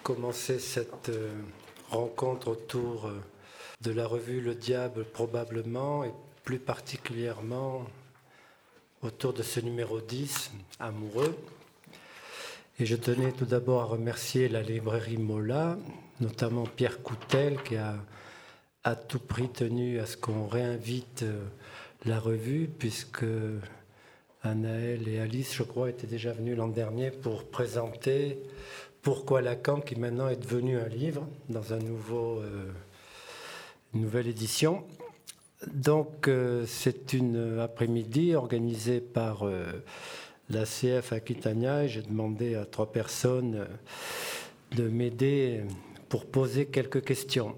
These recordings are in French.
commencer cette rencontre autour de la revue Le Diable probablement, et plus particulièrement autour de ce numéro 10, Amoureux. Et je tenais tout d'abord à remercier la librairie Mola, notamment Pierre Coutel, qui a à tout prix tenu à ce qu'on réinvite la revue, puisque Anaël et Alice, je crois, étaient déjà venus l'an dernier pour présenter Pourquoi Lacan, qui maintenant est devenu un livre dans une nouvelle édition. Donc c'est une après-midi organisée par la CF Aquitania, et j'ai demandé à 3 personnes de m'aider pour poser quelques questions.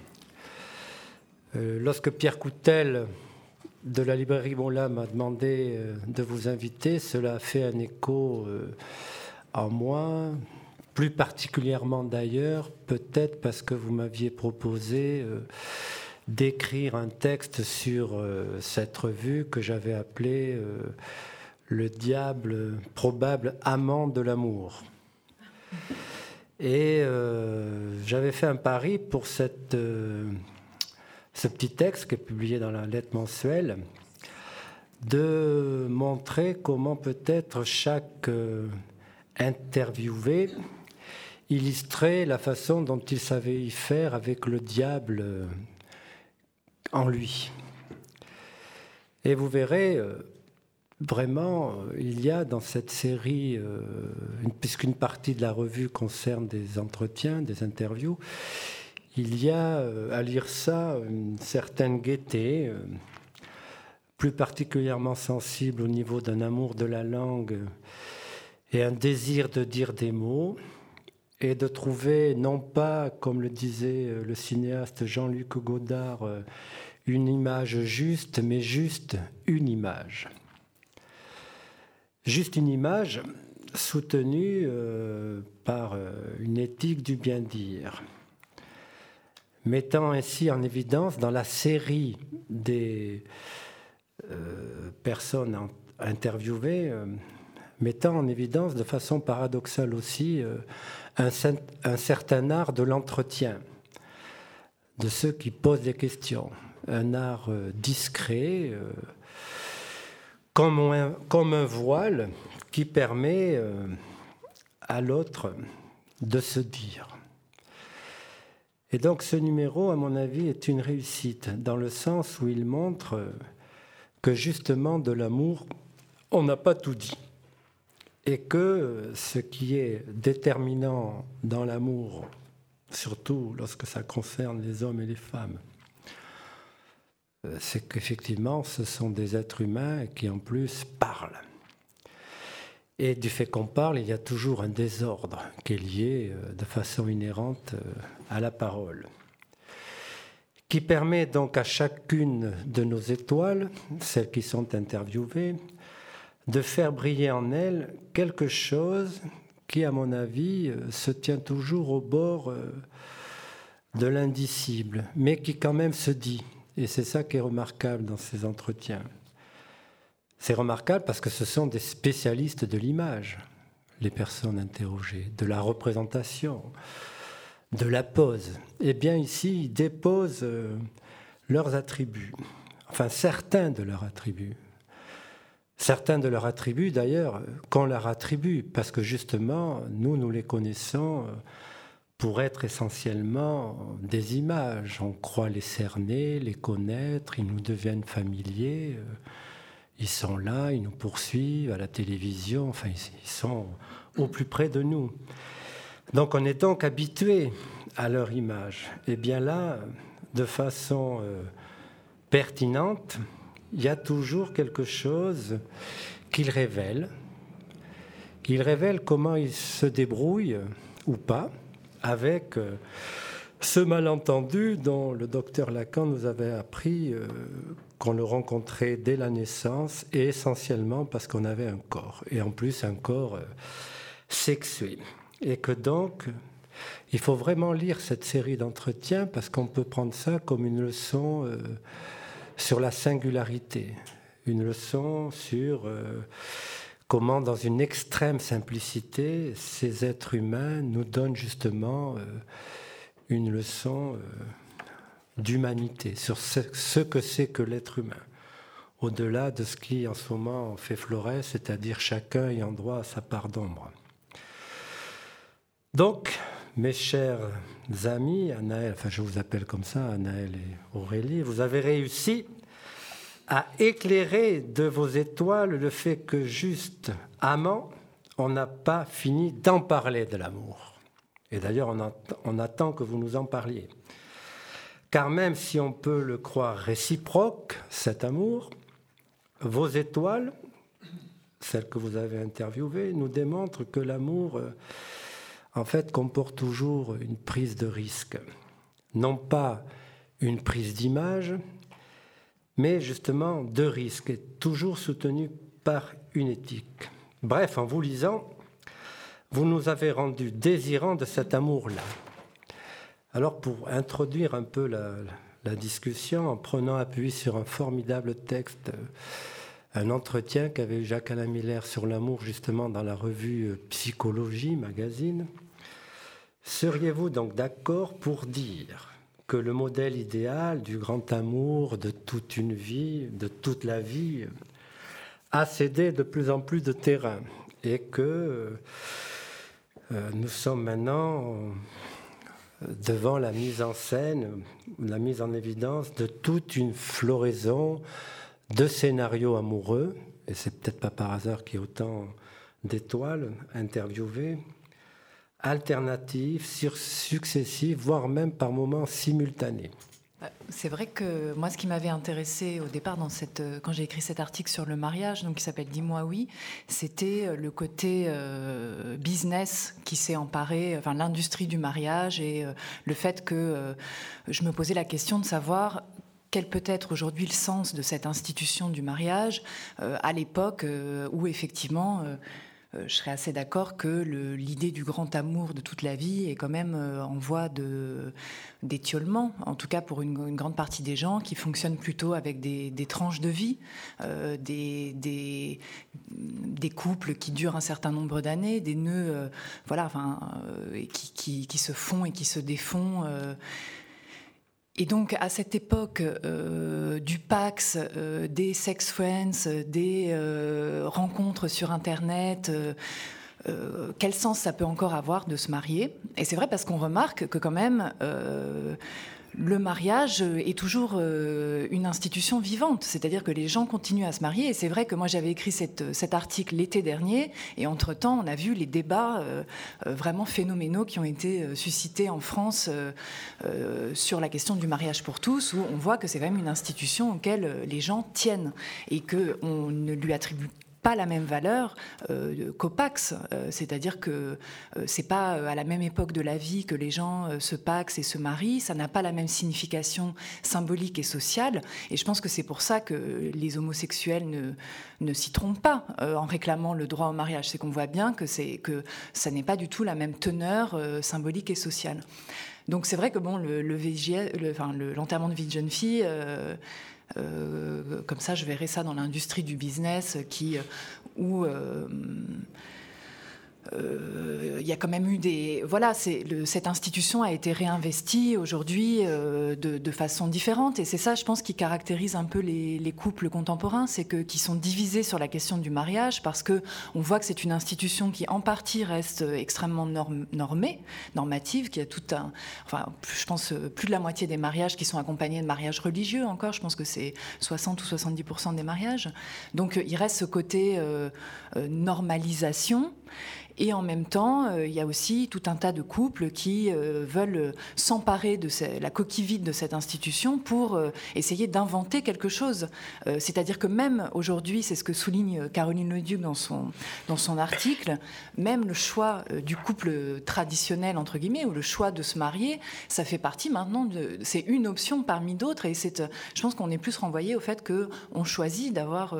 Lorsque Pierre Coutel de la librairie Mola m'a demandé de vous inviter, cela a fait un écho en moi, plus particulièrement d'ailleurs, peut-être parce que vous m'aviez proposé d'écrire un texte sur cette revue que j'avais appelée Le Diable, probable amant de l'amour. Et j'avais fait un pari pour ce petit texte qui est publié dans la lettre mensuelle, de montrer comment peut-être chaque interviewé illustrait la façon dont il savait y faire avec le diable en lui. Et vous verrez, vraiment, il y a dans cette série, puisqu'une partie de la revue concerne des entretiens, des interviews, il y a à lire ça une certaine gaieté, plus particulièrement sensible au niveau d'un amour de la langue et un désir de dire des mots, et de trouver, non pas, comme le disait le cinéaste Jean-Luc Godard, une image juste, mais juste une image. Juste une image soutenue par une éthique du bien-dire, mettant ainsi en évidence dans la série des personnes interviewées, mettant en évidence de façon paradoxale aussi un certain art de l'entretien, de ceux qui posent des questions, un art discret, comme un voile qui permet à l'autre de se dire. Et donc ce numéro, à mon avis, est une réussite, dans le sens où il montre que justement de l'amour, on n'a pas tout dit. Et que ce qui est déterminant dans l'amour, surtout lorsque ça concerne les hommes et les femmes, c'est qu'effectivement, ce sont des êtres humains qui en plus parlent. Et du fait qu'on parle, il y a toujours un désordre qui est lié de façon inhérente à la parole, qui permet donc à chacune de nos étoiles, celles qui sont interviewées, de faire briller en elles quelque chose qui, à mon avis, se tient toujours au bord de l'indicible, mais qui quand même se dit. Et c'est ça qui est remarquable dans ces entretiens. C'est remarquable parce que ce sont des spécialistes de l'image, les personnes interrogées, de la représentation, de la pose. Eh bien ici, ils déposent leurs attributs, enfin certains de leurs attributs. Certains de leurs attributs, d'ailleurs, qu'on leur attribue, parce que justement, nous les connaissons pour être essentiellement des images. On croit les cerner, les connaître, ils nous deviennent familiers, ils sont là, ils nous poursuivent à la télévision, enfin, ils sont au plus près de nous. Donc on est donc habitué à leur image. Et bien là, de façon pertinente, il y a toujours quelque chose qu'il révèle. Il révèle comment il se débrouille, ou pas, avec ce malentendu dont le docteur Lacan nous avait appris qu'on le rencontrait dès la naissance, et essentiellement parce qu'on avait un corps, et en plus un corps sexué. Et que donc, il faut vraiment lire cette série d'entretiens, parce qu'on peut prendre ça comme une leçon sur la singularité, une leçon sur comment dans une extrême simplicité, ces êtres humains nous donnent justement une leçon d'humanité sur ce que c'est que l'être humain, au-delà de ce qui en ce moment fait florès, c'est-à-dire chacun ayant droit à sa part d'ombre. Donc, mes chers amis, Anaël, enfin je vous appelle comme ça, Anaël et Aurélie, vous avez réussi à éclairer de vos étoiles le fait que juste amant, on n'a pas fini d'en parler de l'amour. Et d'ailleurs, on attend que vous nous en parliez. Car même si on peut le croire réciproque, cet amour, vos étoiles, celles que vous avez interviewées, nous démontrent que l'amour, en fait, comporte toujours une prise de risque. Non pas une prise d'image, mais justement de risque, et toujours soutenu par une éthique. Bref, en vous lisant, vous nous avez rendu désirants de cet amour-là. Alors, pour introduire un peu la discussion, en prenant appui sur un formidable texte, un entretien qu'avait eu Jacques-Alain Miller sur l'amour, justement, dans la revue Psychologie, magazine, seriez-vous donc d'accord pour dire que le modèle idéal du grand amour de toute une vie, de toute la vie, a cédé de plus en plus de terrain et que nous sommes maintenant devant la mise en scène, la mise en évidence de toute une floraison de scénarios amoureux, et c'est peut-être pas par hasard qu'il y a autant d'étoiles interviewées, alternatives, successives, voire même par moments simultanées. C'est vrai que moi, ce qui m'avait intéressé au départ quand j'ai écrit cet article sur le mariage, donc qui s'appelle Dis-moi oui, c'était le côté business qui s'est emparé, enfin l'industrie du mariage et le fait que je me posais la question de savoir quel peut être aujourd'hui le sens de cette institution du mariage à l'époque où effectivement je serais assez d'accord que l'idée du grand amour de toute la vie est quand même en voie d'étiolement, en tout cas pour une grande partie des gens qui fonctionnent plutôt avec des tranches de vie, des couples qui durent un certain nombre d'années, des nœuds qui se font et qui se défont. Et donc, à cette époque du Pax, des sex friends, des rencontres sur Internet, quel sens ça peut encore avoir de se marier ? Et c'est vrai parce qu'on remarque que quand même, le mariage est toujours une institution vivante, c'est-à-dire que les gens continuent à se marier. Et c'est vrai que moi, j'avais écrit cet article l'été dernier, et entre-temps, on a vu les débats vraiment phénoménaux qui ont été suscités en France sur la question du mariage pour tous, où on voit que c'est quand même une institution auquel les gens tiennent, et qu'on ne lui attribue pas la même valeur qu'au Pax, c'est-à-dire que c'est pas à la même époque de la vie que les gens se paxent et se marient, ça n'a pas la même signification symbolique et sociale, et je pense que c'est pour ça que les homosexuels ne s'y trompent pas en réclamant le droit au mariage, c'est qu'on voit bien que ça n'est pas du tout la même teneur symbolique et sociale. Donc c'est vrai que bon, l'enterrement de vie de jeune fille, comme ça, je verrais ça dans l'industrie du business où il y a quand même eu cette institution a été réinvestie aujourd'hui de façon différente, et c'est ça, je pense, qui caractérise un peu les couples contemporains, c'est qui sont divisés sur la question du mariage, parce que on voit que c'est une institution qui en partie reste extrêmement normative, qui a je pense plus de la moitié des mariages qui sont accompagnés de mariages religieux encore, je pense que c'est 60 ou 70% des mariages, donc il reste ce côté normalisation. Et en même temps, il y a aussi tout un tas de couples qui veulent s'emparer de la coquille vide de cette institution pour essayer d'inventer quelque chose. C'est-à-dire que même aujourd'hui, c'est ce que souligne Caroline Leduc dans son article, même le choix du couple traditionnel, entre guillemets, ou le choix de se marier, ça fait partie maintenant c'est une option parmi d'autres, et je pense qu'on est plus renvoyé au fait qu'on choisit d'avoir...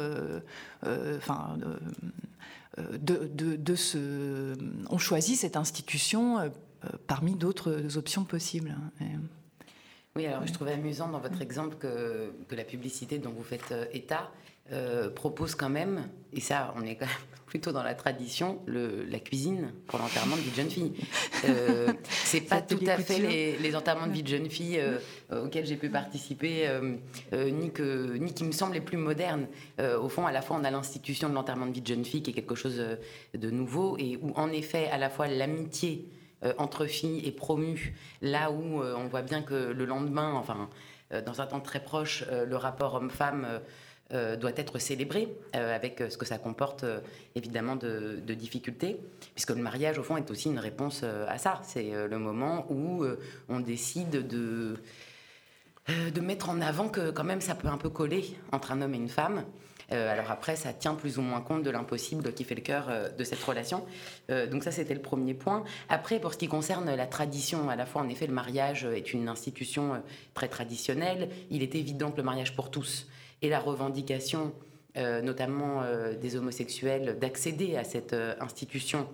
on choisit cette institution parmi d'autres options possibles. Oui, alors je trouvais amusant dans votre exemple que la publicité dont vous faites état propose quand même, et ça on est quand même plutôt dans la tradition, la cuisine pour l'enterrement de vie de jeune fille. C'est pas tout à fait les enterrements de vie de jeune fille auxquels j'ai pu participer, ni qui me semblent les plus modernes. Au fond, à la fois on a l'institution de l'enterrement de vie de jeune fille qui est quelque chose de nouveau, et où en effet à la fois l'amitié entre filles est promue, là où on voit bien que le lendemain, enfin dans un temps très proche, le rapport homme-femme doit être célébré, avec ce que ça comporte évidemment de difficultés, puisque le mariage au fond est aussi une réponse à ça. C'est le moment où on décide de mettre en avant que quand même ça peut un peu coller entre un homme et une femme. Alors après, ça tient plus ou moins compte de l'impossible qui fait le cœur de cette relation. Donc ça, c'était le premier point. Après, pour ce qui concerne la tradition, à la fois, en effet, le mariage est une institution très traditionnelle. Il est évident que le mariage pour tous et la revendication, notamment des homosexuels, d'accéder à cette institution.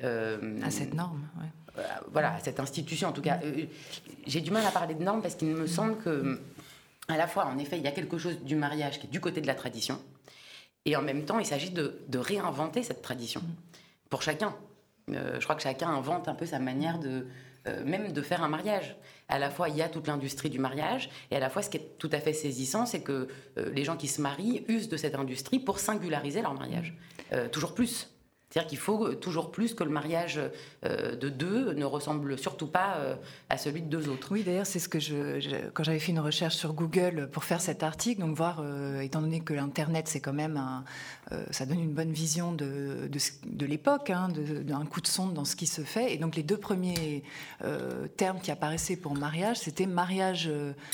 À cette norme, ouais. Voilà, à cette institution, en tout cas. J'ai du mal à parler de norme parce qu'il me semble que, à la fois, en effet, il y a quelque chose du mariage qui est du côté de la tradition, et en même temps, il s'agit de réinventer cette tradition pour chacun. Je crois que chacun invente un peu sa manière même de faire un mariage. À la fois, il y a toute l'industrie du mariage, et à la fois, ce qui est tout à fait saisissant, c'est que les gens qui se marient usent de cette industrie pour singulariser leur mariage. Toujours plus. C'est-à-dire qu'il faut toujours plus que le mariage de deux ne ressemble surtout pas à celui de deux autres. Oui, d'ailleurs, c'est ce que quand j'avais fait une recherche sur Google pour faire cet article, donc voir, étant donné que l'Internet, c'est quand même ça donne une bonne vision de l'époque, d'un coup de sonde dans ce qui se fait. Et donc, les deux premiers termes qui apparaissaient pour mariage, c'était mariage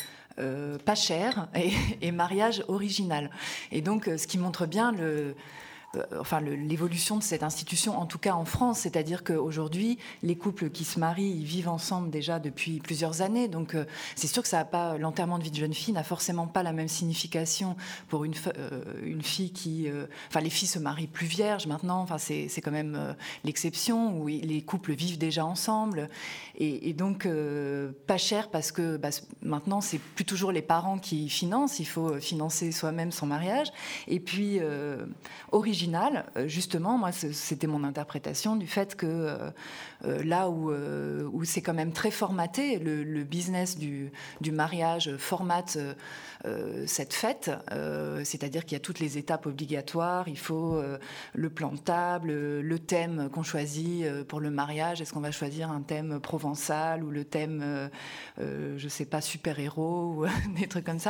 pas cher et mariage original. Et donc, ce qui montre bien l'évolution de cette institution, en tout cas en France, c'est-à-dire qu'aujourd'hui, les couples qui se marient, ils vivent ensemble déjà depuis plusieurs années, donc c'est sûr que l'enterrement de vie de jeune fille n'a forcément pas la même signification pour une fille qui... les filles se marient plus vierges maintenant, c'est quand même l'exception, où les couples vivent déjà ensemble, et donc pas cher parce que maintenant, c'est plus toujours les parents qui financent, il faut financer soi-même son mariage, et puis original, justement, moi, c'était mon interprétation du fait que là où c'est quand même très formaté, le business du mariage formate cette fête, c'est-à-dire qu'il y a toutes les étapes obligatoires, il faut le plan de table, le thème qu'on choisit pour le mariage, est-ce qu'on va choisir un thème provençal ou le thème, je sais pas, super-héros ou des trucs comme ça.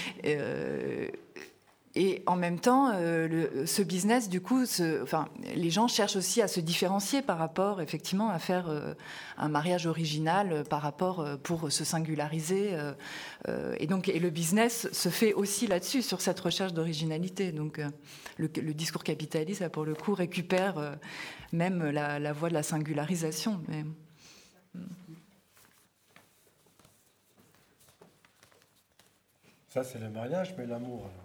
Et en même temps, ce business, du coup, les gens cherchent aussi à se différencier par rapport, effectivement, à faire un mariage original par rapport pour se singulariser. Et le business se fait aussi là-dessus, sur cette recherche d'originalité. Donc, le discours capitaliste, là, pour le coup, récupère même la voie de la singularisation. Mais... Ça, c'est le mariage, mais l'amour, alors.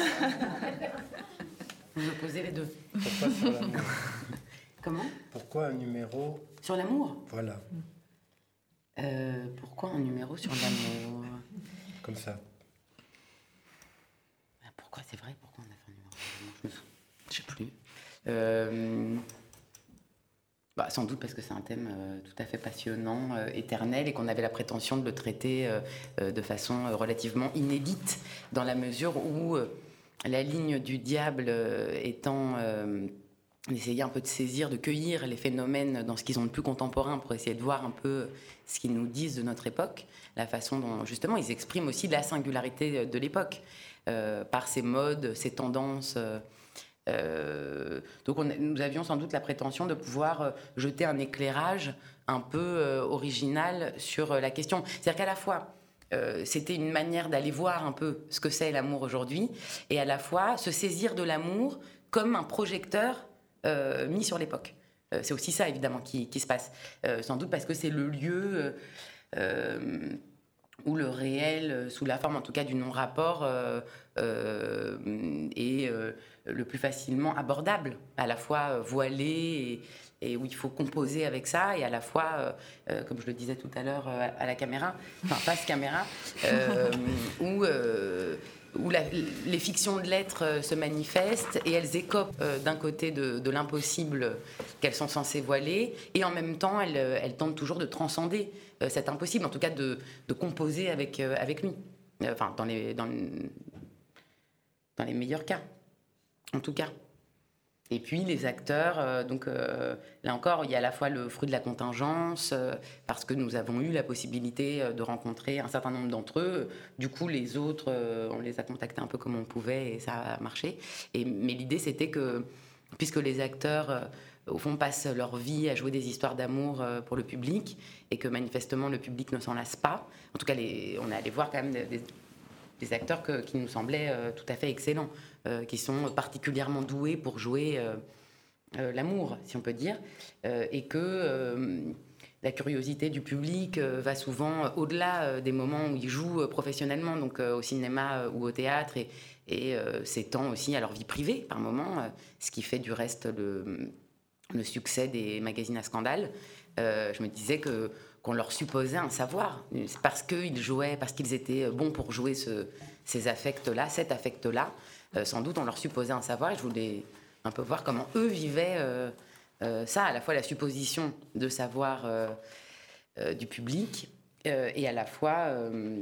Vous opposez les deux. Pourquoi sur l'amour? Comment? Pourquoi un numéro sur l'amour? Voilà. Pourquoi un numéro sur l'amour? Comme ça. Pourquoi, c'est vrai? Pourquoi on a fait un numéro sur l'amour? Je sais plus. Sans doute parce que c'est un thème tout à fait passionnant, éternel, et qu'on avait la prétention de le traiter de façon relativement inédite, dans la mesure où la ligne du diable étant d'essayer un peu de saisir, de cueillir les phénomènes dans ce qu'ils ont de plus contemporain pour essayer de voir un peu ce qu'ils nous disent de notre époque, la façon dont justement ils expriment aussi la singularité de l'époque par ces modes, ces tendances... Donc nous avions sans doute la prétention de pouvoir jeter un éclairage un peu original sur la question. C'est-à-dire qu'à la fois, c'était une manière d'aller voir un peu ce que c'est l'amour aujourd'hui, et à la fois se saisir de l'amour comme un projecteur mis sur l'époque. C'est aussi ça, évidemment, qui se passe. Sans doute parce que c'est le lieu où le réel, sous la forme en tout cas du non-rapport, est le plus facilement abordable, à la fois voilé et où il faut composer avec ça, et à la fois, comme je le disais tout à l'heure à la caméra, enfin face caméra, où où les fictions de l'être se manifestent et elles écopent d'un côté de l'impossible qu'elles sont censées voiler, et en même temps elles tentent toujours de transcender cet impossible, en tout cas de composer avec lui, enfin dans les meilleurs cas, en tout cas. Et puis les acteurs, là encore, il y a à la fois le fruit de la contingence, parce que nous avons eu la possibilité de rencontrer un certain nombre d'entre eux. Du coup, les autres, on les a contactés un peu comme on pouvait et ça a marché. Mais l'idée, c'était que, puisque les acteurs, au fond, passent leur vie à jouer des histoires d'amour pour le public, et que manifestement, le public ne s'en lasse pas. En tout cas, on est allé voir quand même des acteurs qui nous semblaient tout à fait excellents, qui sont particulièrement doués pour jouer l'amour, si on peut dire, et que la curiosité du public va souvent au-delà des moments où ils jouent professionnellement, donc au cinéma ou au théâtre, et s'étend aussi à leur vie privée par moments, ce qui fait du reste le succès des magazines à scandale. Je me disais qu'on leur supposait un savoir, parce qu'ils jouaient, parce qu'ils étaient bons pour jouer ces affects-là, cet affect-là. Sans doute on leur supposait un savoir, et je voulais un peu voir comment eux vivaient ça, à la fois la supposition de savoir du public, et à la fois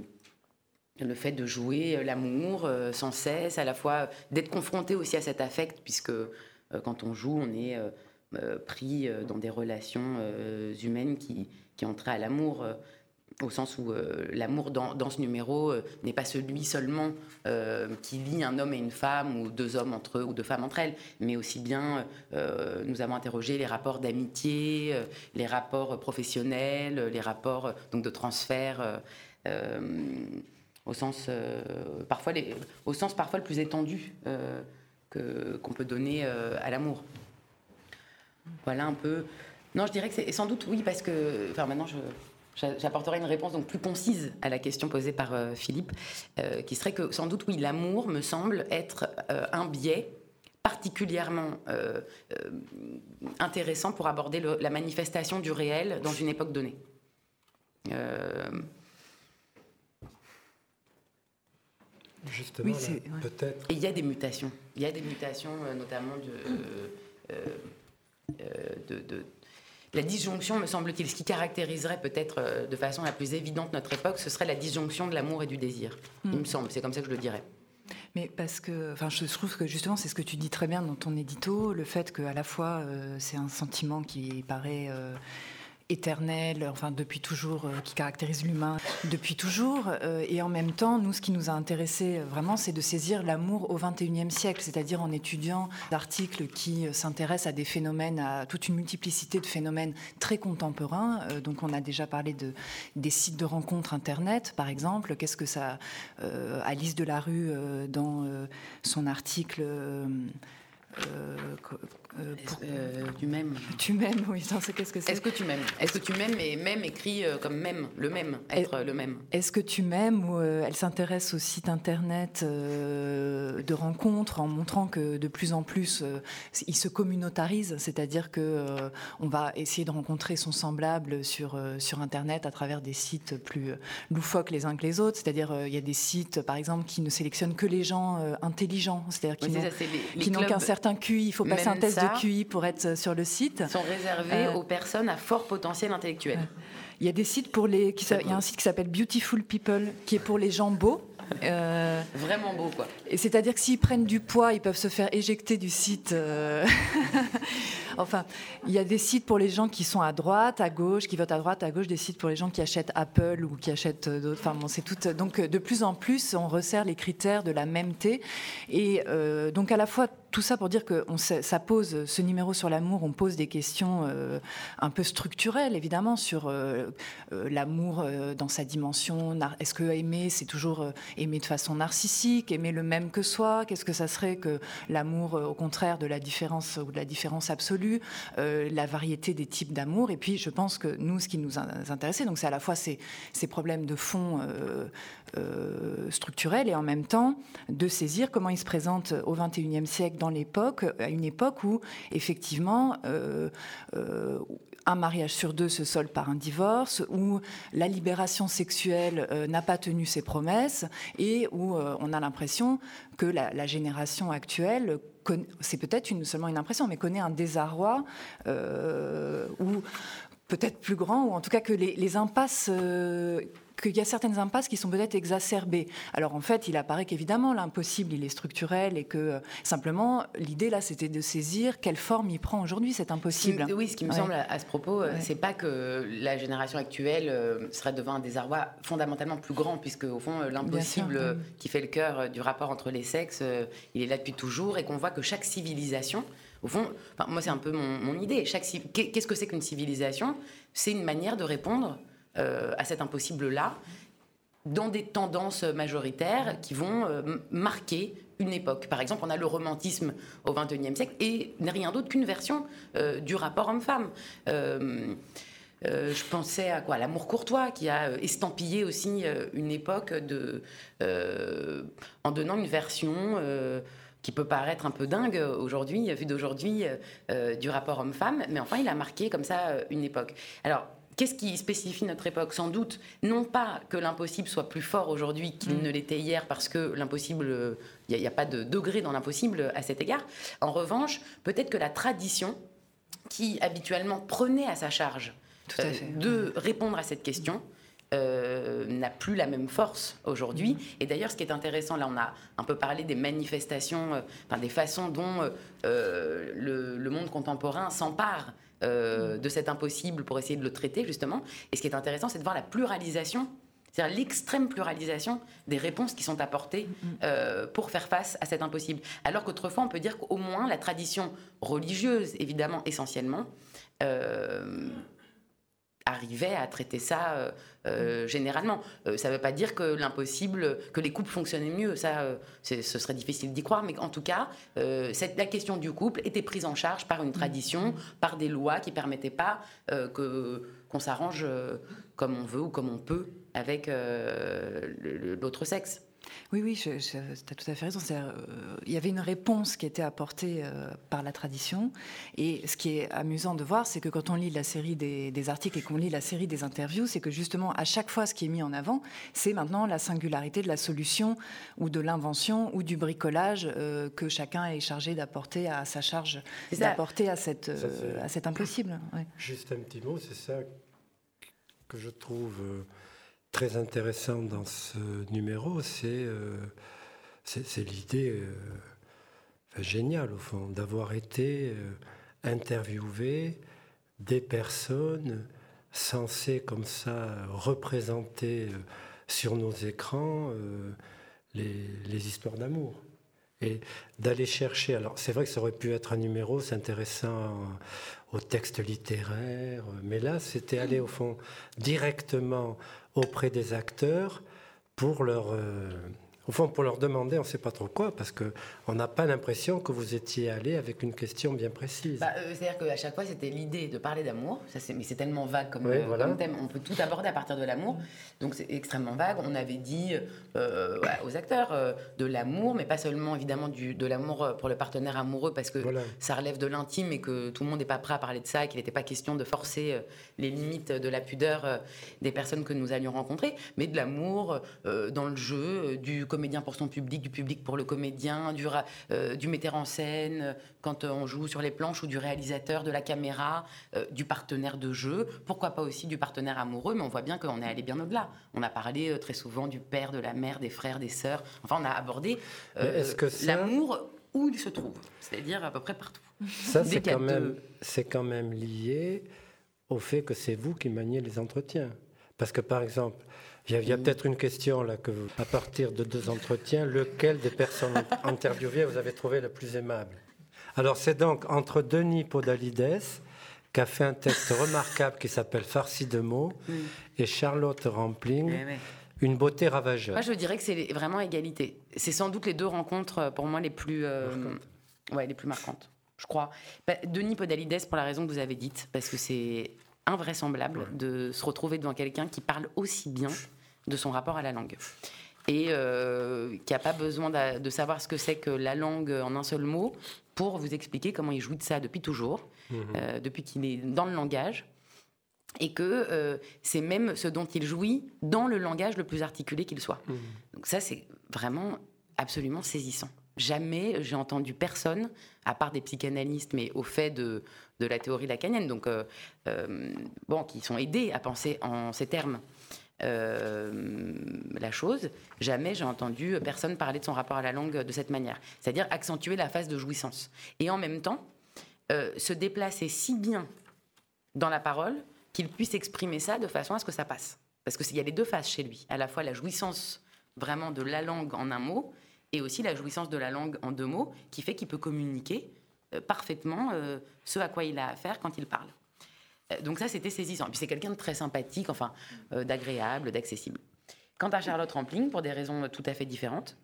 le fait de jouer l'amour sans cesse, à la fois d'être confronté aussi à cet affect, puisque quand on joue, on est pris dans des relations humaines qui ont trait à l'amour, au sens où l'amour dans ce numéro n'est pas celui seulement qui lie un homme et une femme, ou deux hommes entre eux, ou deux femmes entre elles, mais aussi bien nous avons interrogé les rapports d'amitié, les rapports professionnels, les rapports donc de transfert, au sens parfois le plus étendu qu'on peut donner à l'amour. Voilà un peu. Non, je dirais que c'est sans doute oui, parce que maintenant j'apporterai une réponse donc plus concise à la question posée par Philippe, qui serait que sans doute oui, l'amour me semble être un biais particulièrement intéressant pour aborder la manifestation du réel dans une époque donnée. Justement, oui, peut-être. Et il y a des mutations. Il y a des mutations, notamment de la disjonction, me semble-t-il. Ce qui caractériserait peut-être de façon la plus évidente notre époque, ce serait la disjonction de l'amour et du désir. Il me semble, c'est comme ça que je le dirais. Mais parce que, je trouve que justement, c'est ce que tu dis très bien dans ton édito, le fait qu'à la fois, c'est un sentiment qui paraît éternel, depuis toujours, qui caractérise l'humain depuis toujours, et en même temps, nous, ce qui nous a intéressé vraiment, c'est de saisir l'amour au XXIe siècle, c'est-à-dire en étudiant des articles qui s'intéressent à des phénomènes, à toute une multiplicité de phénomènes très contemporains. Donc, on a déjà parlé des sites de rencontres Internet, par exemple. Qu'est-ce que ça... Alice Delarue, dans son article... tu m'aimes. Tu m'aimes, oui. Qu'est-ce que c'est ? Est-ce que tu m'aimes ? Est-ce que tu m'aimes, et même écrit comme même, le même, être le même. Est-ce que tu m'aimes ? Ou elle s'intéresse au site internet de rencontres, en montrant que de plus en plus il se communautarise, c'est-à-dire que on va essayer de rencontrer son semblable sur internet à travers des sites plus loufoques les uns que les autres. C'est-à-dire il y a des sites, par exemple, qui ne sélectionnent que les gens intelligents, c'est-à-dire qui n'ont qu'un certain QI. Il faut passer un test de QI pour être sur le site. Sont réservés aux personnes à fort potentiel intellectuel. Il y a des sites il y a un site qui s'appelle Beautiful People, qui est pour les gens beaux. Vraiment beau, quoi. Et c'est-à-dire que s'ils prennent du poids, ils peuvent se faire éjecter du site. Enfin, il y a des sites pour les gens qui sont à droite, à gauche, qui votent à droite, à gauche, des sites pour les gens qui achètent Apple ou qui achètent d'autres. Enfin, bon, c'est tout. Donc, de plus en plus, on resserre les critères de la mêmeté. Et donc, à la fois, tout ça pour dire que ça pose, ce numéro sur l'amour, on pose des questions un peu structurelles, évidemment, sur l'amour dans sa dimension. Est-ce que aimer, c'est toujours aimer de façon narcissique, aimer le même que soi ? Qu'est-ce que ça serait que l'amour, au contraire, de la différence ou de la différence absolue ? La variété des types d'amour. Et puis, je pense que nous, ce qui nous intéressait, donc c'est à la fois ces problèmes de fond structurels, et en même temps de saisir comment ils se présentent au XXIe siècle, à une époque où, effectivement, un mariage sur 2 se solde par un divorce, où la libération sexuelle n'a pas tenu ses promesses, et où on a l'impression que la génération actuelle, c'est peut-être seulement une impression, mais connaît un désarroi, ou peut-être plus grand, ou en tout cas que les impasses... qu'il y a certaines impasses qui sont peut-être exacerbées. Alors en fait, il apparaît qu'évidemment, l'impossible, il est structurel et que simplement, l'idée là, c'était de saisir quelle forme il prend aujourd'hui, cet impossible. Oui, ce qui me semble à ce propos, c'est pas que la génération actuelle serait devant un désarroi fondamentalement plus grand, puisque au fond, l'impossible qui fait le cœur du rapport entre les sexes, il est là depuis toujours, et qu'on voit que chaque civilisation, au fond, moi c'est un peu mon idée, qu'est-ce que c'est qu'une civilisation ? C'est une manière de répondre à cet impossible-là, dans des tendances majoritaires qui vont marquer une époque. Par exemple, on a le romantisme au XXIe siècle et n'est rien d'autre qu'une version du rapport homme-femme. Je pensais à l'amour courtois, qui a estampillé aussi une époque en donnant une version... qui peut paraître un peu dingue aujourd'hui, vu d'aujourd'hui, du rapport homme-femme, mais enfin, il a marqué comme ça une époque. Alors, qu'est-ce qui spécifie notre époque ? Sans doute, non pas que l'impossible soit plus fort aujourd'hui qu'il ne l'était hier, parce que l'impossible, il n'y a pas de degré dans l'impossible à cet égard. En revanche, peut-être que la tradition, qui habituellement prenait à sa charge de répondre à cette question, n'a plus la même force aujourd'hui. Et d'ailleurs, ce qui est intéressant, là on a un peu parlé des manifestations, des façons dont le monde contemporain s'empare de cet impossible pour essayer de le traiter, justement. Et ce qui est intéressant, c'est de voir la pluralisation, c'est-à-dire l'extrême pluralisation des réponses qui sont apportées pour faire face à cet impossible. Alors qu'autrefois, on peut dire qu'au moins la tradition religieuse, évidemment, essentiellement, arrivait à traiter ça généralement. Ça ne veut pas dire que l'impossible, que les couples fonctionnaient mieux, ça, ce serait difficile d'y croire, mais en tout cas, la question du couple était prise en charge par une tradition, par des lois qui ne permettaient pas qu'on s'arrange comme on veut ou comme on peut avec l'autre sexe. Oui, tu as tout à fait raison. Il y avait une réponse qui était apportée par la tradition. Et ce qui est amusant de voir, c'est que quand on lit la série des articles et qu'on lit la série des interviews, c'est que justement, à chaque fois, ce qui est mis en avant, c'est maintenant la singularité de la solution ou de l'invention ou du bricolage que chacun est chargé d'apporter à sa charge, d'apporter à cet impossible. Ouais. Juste un petit mot, c'est ça que je trouve... très intéressant dans ce numéro, c'est l'idée géniale, au fond, d'avoir été interviewé des personnes censées, comme ça, représenter sur nos écrans les histoires d'amour. Et d'aller chercher... Alors, c'est vrai que ça aurait pu être un numéro s'intéressant au texte littéraire, mais là, c'était aller, au fond, directement auprès des acteurs pour leur demander, on ne sait pas trop quoi, parce qu'on n'a pas l'impression que vous étiez allé avec une question bien précise. C'est-à-dire qu'à chaque fois, c'était l'idée de parler d'amour, mais c'est tellement vague comme thème, on peut tout aborder à partir de l'amour, donc c'est extrêmement vague. On avait dit aux acteurs de l'amour, mais pas seulement évidemment de l'amour pour le partenaire amoureux, parce que ça relève de l'intime et que tout le monde n'est pas prêt à parler de ça, et qu'il n'était pas question de forcer les limites de la pudeur des personnes que nous allions rencontrer, mais de l'amour dans le jeu, du comédien pour son public, du public pour le comédien, du metteur en scène quand on joue sur les planches, ou du réalisateur, de la caméra, du partenaire de jeu, pourquoi pas aussi du partenaire amoureux, mais on voit bien qu'on est allé bien au-delà. On a parlé très souvent du père, de la mère, des frères, des sœurs, enfin on a abordé l'amour où il se trouve, c'est-à-dire à peu près partout. Ça, c'est quand même lié au fait que c'est vous qui maniez les entretiens. Parce que par exemple, il y a peut-être une question là, à partir de 2 entretiens, lequel des personnes interviewées vous avez trouvé le plus aimable ? Alors c'est donc entre Denis Podalides, qui a fait un texte remarquable qui s'appelle Farci de mots, et Charlotte Rampling, Une beauté ravageuse. Moi je dirais que c'est vraiment égalité. C'est sans doute les 2 rencontres pour moi les plus marquantes, je crois. Denis Podalides, pour la raison que vous avez dite, parce que c'est invraisemblable de se retrouver devant quelqu'un qui parle aussi bien de son rapport à la langue et qui n'a pas besoin de savoir ce que c'est que la langue en un seul mot pour vous expliquer comment il jouit de ça depuis toujours, depuis qu'il est dans le langage, et que c'est même ce dont il jouit dans le langage le plus articulé qu'il soit. Donc ça, c'est vraiment absolument saisissant. Jamais j'ai entendu personne, à part des psychanalystes, mais au fait de la théorie lacanienne, donc qui sont aidés à penser en ces termes la chose, jamais j'ai entendu personne parler de son rapport à la langue de cette manière. C'est-à-dire accentuer la phase de jouissance. Et en même temps, se déplacer si bien dans la parole qu'il puisse exprimer ça de façon à ce que ça passe. Parce qu'il y a les deux phases chez lui. À la fois la jouissance vraiment de la langue en un mot, et aussi la jouissance de la langue en deux mots, qui fait qu'il peut communiquer parfaitement ce à quoi il a affaire quand il parle. Donc ça, c'était saisissant. Puis c'est quelqu'un de très sympathique, d'agréable, d'accessible. Quant à Charlotte Rampling, pour des raisons tout à fait différentes,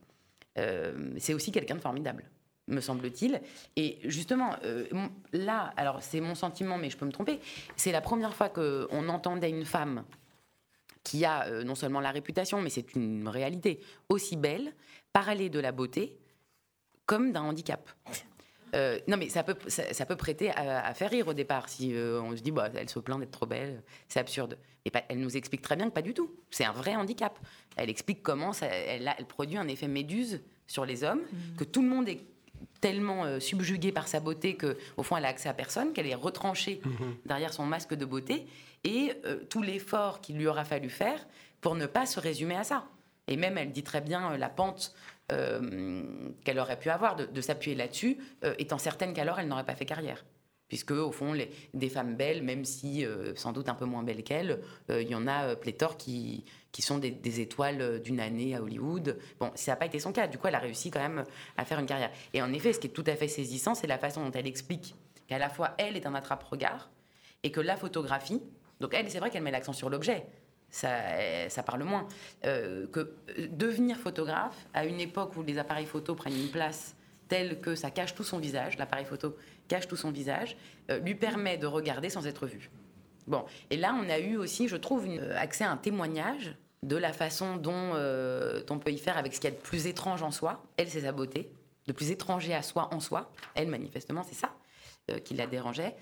c'est aussi quelqu'un de formidable, me semble-t-il. Et justement, là, alors c'est mon sentiment, mais je peux me tromper, c'est la première fois qu'on entendait une femme qui a non seulement la réputation, mais c'est une réalité, aussi belle, parler de la beauté comme d'un handicap. Non, mais ça peut prêter à faire rire au départ. Si on se dit, elle se plaint d'être trop belle, c'est absurde. Et elle nous explique très bien que pas du tout. C'est un vrai handicap. Elle explique comment elle produit un effet méduse sur les hommes, que tout le monde est tellement subjugué par sa beauté qu'au fond, elle a accès à personne, qu'elle est retranchée derrière son masque de beauté, et tout l'effort qu'il lui aura fallu faire pour ne pas se résumer à ça. Et même, elle dit très bien la pente qu'elle aurait pu avoir, de s'appuyer là-dessus, étant certaine qu'alors elle n'aurait pas fait carrière. Puisque, au fond, des femmes belles, même si sans doute un peu moins belles qu'elle, il y en a pléthore qui sont des étoiles d'une année à Hollywood. Bon, ça n'a pas été son cas. Du coup, elle a réussi quand même à faire une carrière. Et en effet, ce qui est tout à fait saisissant, c'est la façon dont elle explique qu'à la fois, elle est un attrape-regard et que la photographie... Donc, elle, c'est vrai qu'elle met l'accent sur l'objet. Ça parle moins. Que devenir photographe, à une époque où les appareils photo prennent une place telle que ça cache tout son visage, l'appareil photo cache tout son visage, lui permet de regarder sans être vu. Bon, et là, on a eu aussi, je trouve, accès à un témoignage de la façon dont on peut y faire avec ce qu'il y a de plus étrange en soi. Elle, c'est sa beauté, de plus étranger à soi en soi. Elle, manifestement, c'est ça qui la dérangeait,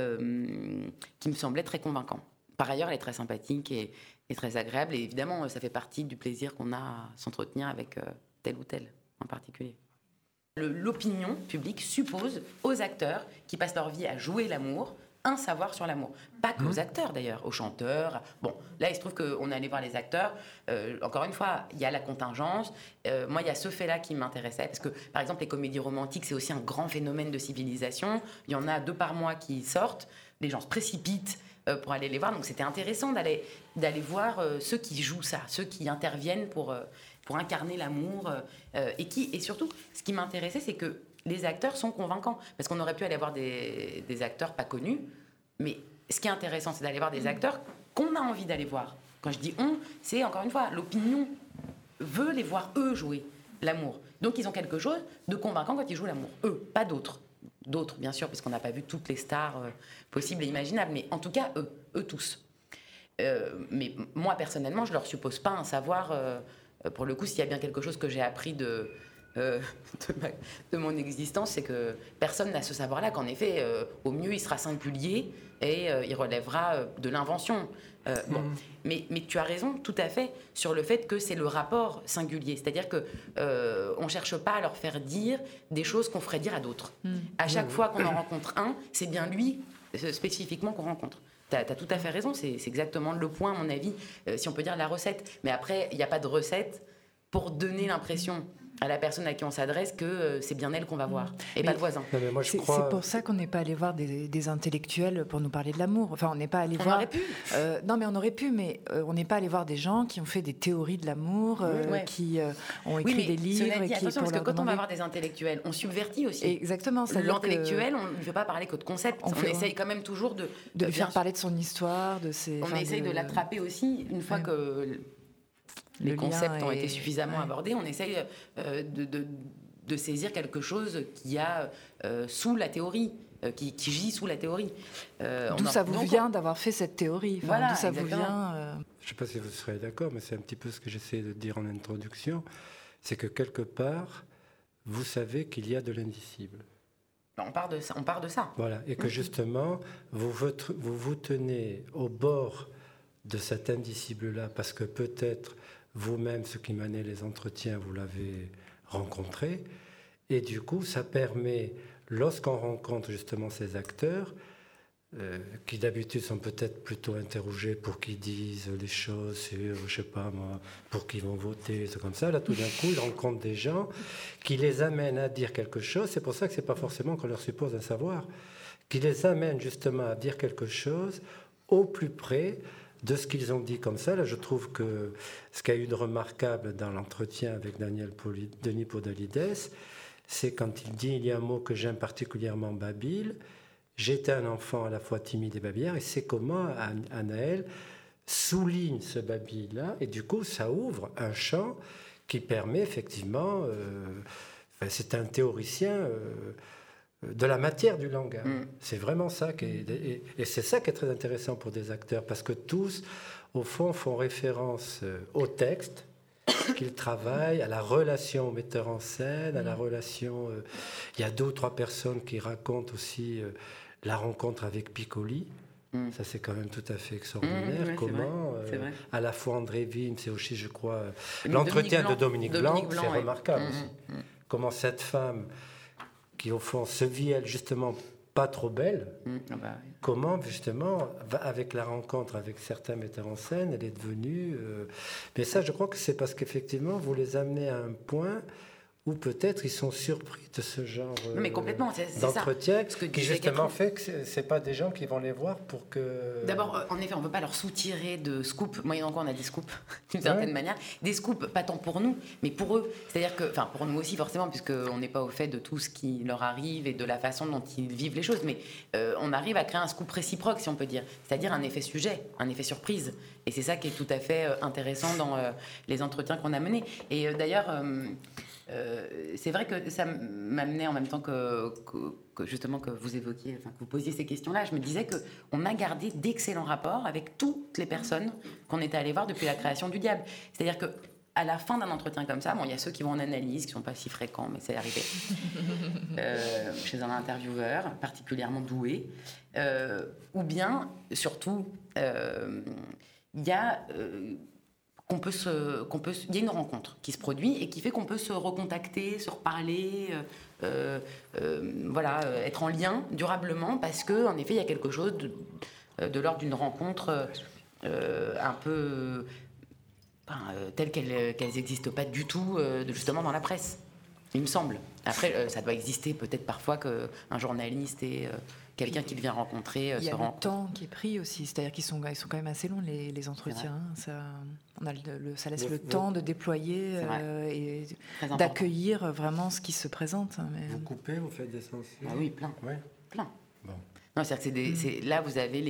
qui me semblait très convaincant. Par ailleurs, elle est très sympathique et très agréable. Et évidemment, ça fait partie du plaisir qu'on a à s'entretenir avec tel ou tel en particulier. L'opinion publique suppose aux acteurs qui passent leur vie à jouer l'amour un savoir sur l'amour. Pas qu'aux acteurs d'ailleurs, aux chanteurs. Bon, là, il se trouve qu'on est allé voir les acteurs. Encore une fois, il y a la contingence. Moi, il y a ce fait-là qui m'intéressait. Parce que, par exemple, les comédies romantiques, c'est aussi un grand phénomène de civilisation. Il y en a 2 par mois qui sortent. Les gens se précipitent pour aller les voir. Donc, c'était intéressant d'aller voir ceux qui jouent ça, ceux qui interviennent pour incarner l'amour. Et surtout, ce qui m'intéressait, c'est que les acteurs sont convaincants. Parce qu'on aurait pu aller voir des acteurs pas connus. Mais ce qui est intéressant, c'est d'aller voir des acteurs qu'on a envie d'aller voir. Quand je dis « on », c'est encore une fois, l'opinion veut les voir, eux, jouer l'amour. Donc, ils ont quelque chose de convaincant quand ils jouent l'amour. Eux, pas d'autres. D'autres, bien sûr, parce qu'on n'a pas vu toutes les stars possibles et imaginables. Mais en tout cas, eux tous. Mais moi, personnellement, je leur suppose pas un savoir... pour le coup, s'il y a bien quelque chose que j'ai appris de mon existence, c'est que personne n'a ce savoir-là, qu'en effet, au mieux, il sera singulier et il relèvera de l'invention. Bon. Mais tu as raison, tout à fait, sur le fait que c'est le rapport singulier. C'est-à-dire qu'on ne cherche pas à leur faire dire des choses qu'on ferait dire à d'autres. À chaque fois qu'on en rencontre un, c'est bien lui, spécifiquement, qu'on rencontre. Tu as tout à fait raison, c'est exactement le point, à mon avis, si on peut dire la recette. Mais après, il n'y a pas de recette pour donner l'impression à la personne à qui on s'adresse que c'est bien elle qu'on va voir, et pas le voisin. C'est pour ça qu'on n'est pas allé voir des intellectuels pour nous parler de l'amour. Enfin, on n'est pas allé voir... On aurait pu. Non, mais on aurait pu, mais on n'est pas allé voir des gens qui ont fait des théories de l'amour, qui ont écrit des livres... Cela dit, attention, parce que quand on va voir des intellectuels, on subvertit aussi. Exactement. L'intellectuel, on ne veut pas parler que de concepts. On essaye quand même toujours de lui faire parler de son histoire, de ses... On essaye de l'attraper aussi, une fois que... les concepts ont été suffisamment abordés, on essaye de saisir quelque chose qui a sous la théorie, qui gît sous la théorie. D'où ça vous vient d'avoir fait cette théorie, voilà, d'où ça vous vient Je ne sais pas si vous serez d'accord, mais c'est un petit peu ce que j'essaie de dire en introduction, c'est que quelque part, vous savez qu'il y a de l'indicible. On part de ça. Voilà, et que justement, vous tenez au bord de cet indicible-là, parce que peut-être vous-même, ce qui menait les entretiens, vous l'avez rencontré, et du coup, ça permet, lorsqu'on rencontre justement ces acteurs, qui d'habitude sont peut-être plutôt interrogés pour qu'ils disent les choses sur, je sais pas moi, pour qu'ils vont voter, c'est comme ça. Là, tout d'un coup, ils rencontrent des gens qui les amènent à dire quelque chose. C'est pour ça que c'est pas forcément qu'on leur suppose un savoir, qui les amènent justement à dire quelque chose au plus près de ce qu'ils ont dit comme ça. Là, je trouve que ce qu'il y a eu de remarquable dans l'entretien avec Denis Podalides, c'est quand il dit « il y a un mot que j'aime particulièrement, Babil ». J'étais un enfant à la fois timide et babillard, et c'est comment Anaël souligne ce babil-là, et du coup, ça ouvre un champ qui permet effectivement, c'est un théoricien de la matière du langage. C'est vraiment ça, et c'est ça qui est très intéressant pour des acteurs, parce que tous, au fond, font référence au texte qu'ils travaillent, à la relation au metteur en scène, à la relation... il y a 2 ou 3 personnes qui racontent aussi... la rencontre avec Piccoli, ça c'est quand même tout à fait extraordinaire. Ouais, comment, c'est vrai. À la fois André Vim, c'est aussi, je crois, l'entretien de Dominique Blanc, c'est remarquable aussi. Comment cette femme, qui au fond se vit elle justement pas trop belle, comment justement, avec la rencontre avec certains metteurs en scène, elle est devenue... Mais ça, je crois que c'est parce qu'effectivement, vous les amenez à un point... ou peut-être ils sont surpris de ce genre d'entretien, qui justement fait que c'est pas des gens qui vont les voir pour que... D'abord, en effet, on ne veut pas leur soutirer de scoops, moyennant quoi on a des scoops, d'une certaine manière. Des scoops, pas tant pour nous, mais pour eux. C'est-à-dire que, enfin, pour nous aussi forcément, puisqu'on n'est pas au fait de tout ce qui leur arrive et de la façon dont ils vivent les choses, mais on arrive à créer un scoop réciproque, si on peut dire. C'est-à-dire un effet sujet, un effet surprise. Et c'est ça qui est tout à fait intéressant dans les entretiens qu'on a menés. Et d'ailleurs... c'est vrai que ça m'amenait en même temps que justement que vous évoquiez, enfin que vous posiez ces questions-là, je me disais qu'on a gardé d'excellents rapports avec toutes les personnes qu'on était allé voir depuis la création du Diable. C'est-à-dire que à la fin d'un entretien comme ça, bon, il y a ceux qui vont en analyse, qui sont pas si fréquents, mais c'est arrivé, chez un intervieweur particulièrement doué, ou bien surtout il y a il y a une rencontre qui se produit et qui fait qu'on peut se recontacter, se reparler, voilà, être en lien durablement, parce qu'en effet, il y a quelque chose de l'ordre d'une rencontre un peu telles qu'elles n'existent pas du tout, justement dans la presse, il me semble. Après, ça doit exister peut-être parfois qu'un journaliste et quelqu'un qui vient rencontrer il y a le temps qui est pris aussi, c'est-à-dire qu'ils sont quand même assez longs les entretiens. Ça laisse le temps de déployer et d'accueillir vraiment ce qui se présente. Mais... Vous coupez, vous faites des censures. Ah oui, plein. Ouais. Plein. Bon. Non, c'est-à-dire que là, vous avez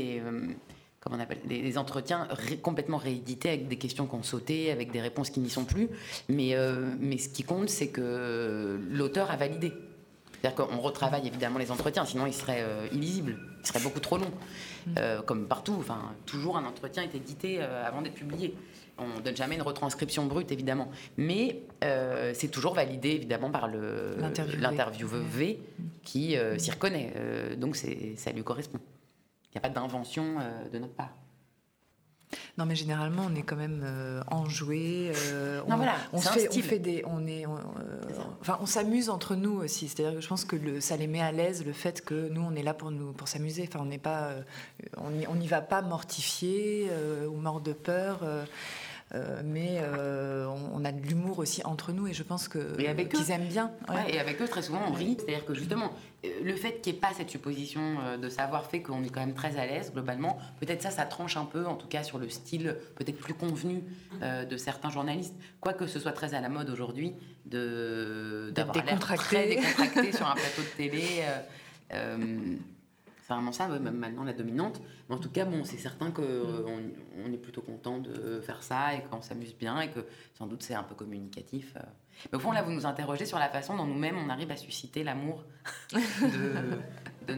les entretiens complètement réédités avec des questions qui ont sauté, avec des réponses qui n'y sont plus. Mais ce qui compte, c'est que l'auteur a validé. C'est-à-dire qu'on retravaille évidemment les entretiens, sinon ils seraient illisibles, ils seraient beaucoup trop longs. Comme partout, enfin, toujours un entretien est édité avant d'être publié. On ne donne jamais une retranscription brute, évidemment. Mais c'est toujours validé, évidemment, par l'interviewé qui s'y reconnaît. Donc ça lui correspond. Il n'y a pas d'invention de notre part. Non, mais généralement, on est quand même enjoué. On s'amuse entre nous aussi. C'est-à-dire que je pense que ça les met à l'aise, le fait que nous, on est là pour s'amuser. Enfin, on n'est pas, on n'y va pas mortifié ou mort de peur. Mais on a de l'humour aussi entre nous, et je pense qu'ils aiment bien. Ouais, et avec eux, très souvent, on rit. C'est-à-dire que justement, le fait qu'il n'y ait pas cette supposition de savoir fait qu'on est quand même très à l'aise, globalement, peut-être ça tranche un peu, en tout cas sur le style peut-être plus convenu de certains journalistes. Quoique ce soit très à la mode aujourd'hui d'avoir l'air très décontracté sur un plateau de télé. C'est vraiment ça, même maintenant, la dominante. Mais en tout cas, bon, c'est certain qu'on est plutôt content de faire ça et qu'on s'amuse bien et que sans doute c'est un peu communicatif. Mais au fond, là, vous nous interrogez sur la façon dont nous-mêmes, on arrive à susciter l'amour de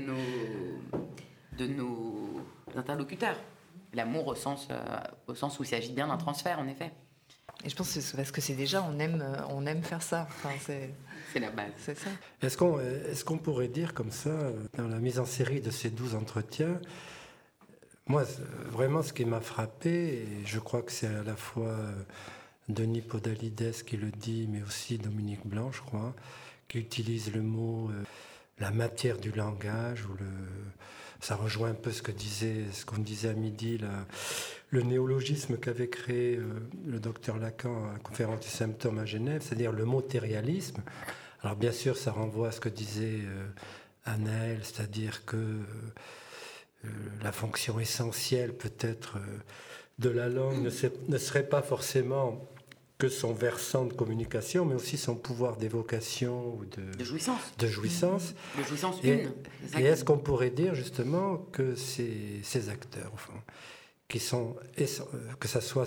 nos interlocuteurs. L'amour au sens où il s'agit bien d'un transfert, en effet. Et je pense que c'est parce que c'est déjà, on aime faire ça. Enfin, c'est la base. C'est ça. Est-ce qu'on pourrait dire comme ça, dans la mise en série de ces 12 entretiens, moi, vraiment, ce qui m'a frappé, et je crois que c'est à la fois Denis Podalides qui le dit, mais aussi Dominique Blanc, je crois, qui utilise le mot la matière du langage, ça rejoint un peu ce qu'on disait à midi, le néologisme qu'avait créé le docteur Lacan à la conférence du symptôme à Genève, c'est-à-dire le matérialisme. Alors bien sûr, ça renvoie à ce que disait Anaël, c'est-à-dire que la fonction essentielle peut-être de la langue ne serait pas forcément que son versant de communication, mais aussi son pouvoir d'évocation ou de jouissance. De jouissance une. Et est-ce qu'on pourrait dire justement que ces acteurs, au fond, qui sont, que ça soit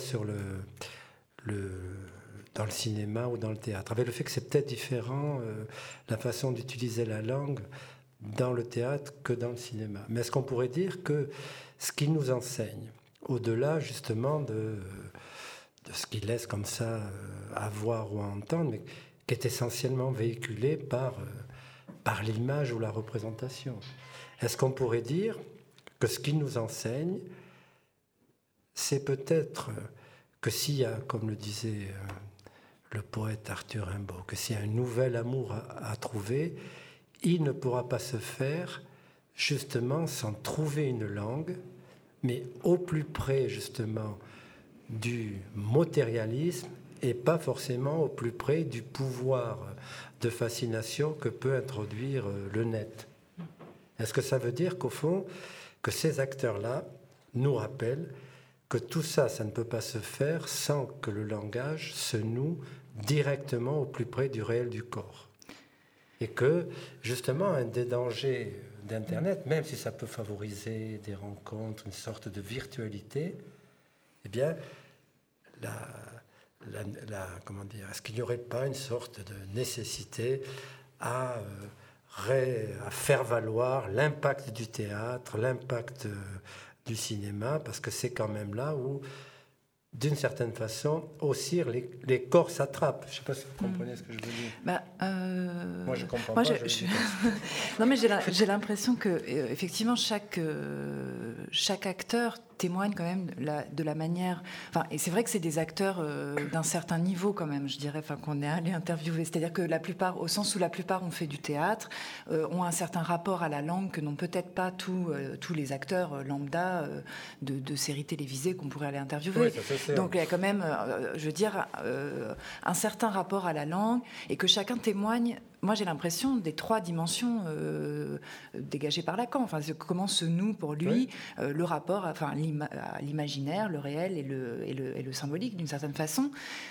dans le cinéma ou dans le théâtre, avec le fait que c'est peut-être différent la façon d'utiliser la langue dans le théâtre que dans le cinéma. Mais est-ce qu'on pourrait dire que ce qu'ils nous enseignent, au-delà justement de ce qu'ils laissent comme ça à voir ou à entendre, mais qui est essentiellement véhiculé par l'image ou la représentation, est-ce qu'on pourrait dire que ce qu'ils nous enseignent, c'est peut-être que s'il y a, comme le disait le poète Arthur Rimbaud, que s'il y a un nouvel amour à trouver, il ne pourra pas se faire justement sans trouver une langue, mais au plus près justement du matérialisme et pas forcément au plus près du pouvoir de fascination que peut introduire le net. Est-ce que ça veut dire qu'au fond, que ces acteurs-là nous rappellent que tout ça, ça ne peut pas se faire sans que le langage se noue directement au plus près du réel du corps? Et que, justement, un des dangers d'Internet, même si ça peut favoriser des rencontres, une sorte de virtualité, eh bien, comment dire, est-ce qu'il n'y aurait pas une sorte de nécessité à faire valoir l'impact du théâtre, l'impact du cinéma, parce que c'est quand même là où, d'une certaine façon, aussi les corps s'attrapent. Je ne sais pas si vous comprenez ce que je veux dire. Moi, je ne comprends pas. Non, mais j'ai l'impression que, effectivement, chaque acteur témoigne quand même de la manière... Enfin, et c'est vrai que c'est des acteurs d'un certain niveau quand même, je dirais, qu'on est allé interviewer. C'est-à-dire que la plupart, au sens où la plupart ont fait du théâtre, ont un certain rapport à la langue que n'ont peut-être pas tous les acteurs lambda de séries télévisées qu'on pourrait aller interviewer. Oui, donc il y a quand même, je veux dire, un certain rapport à la langue et que chacun témoigne. Moi, j'ai l'impression des 3 dimensions dégagées par Lacan. Enfin, comment se noue pour lui le rapport à l'imaginaire, le réel et le symbolique, d'une certaine façon.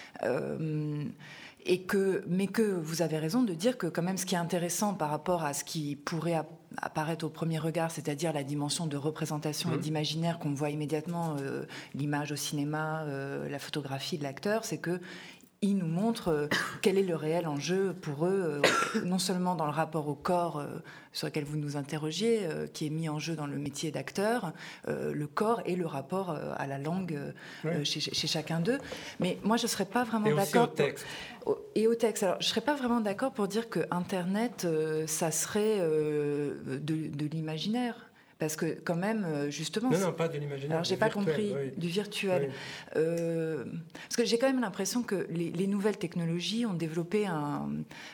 Mais que vous avez raison de dire que quand même ce qui est intéressant par rapport à ce qui pourrait apparaître au premier regard, c'est-à-dire la dimension de représentation et d'imaginaire qu'on voit immédiatement, l'image au cinéma, la photographie de l'acteur, c'est que il nous montre quel est le réel enjeu pour eux, non seulement dans le rapport au corps sur lequel vous nous interrogiez, qui est mis en jeu dans le métier d'acteur, le corps et le rapport à la langue chez chacun d'eux. Mais moi, je ne serais pas vraiment d'accord... Et aussi au texte. Et au texte. Alors, je ne serais pas vraiment d'accord pour dire que Internet, ça serait de l'imaginaire. Parce que quand même, justement... Non, pas de l'imaginaire. Alors, j'ai pas compris, du virtuel. Oui. Parce que j'ai quand même l'impression que les nouvelles technologies ont développé un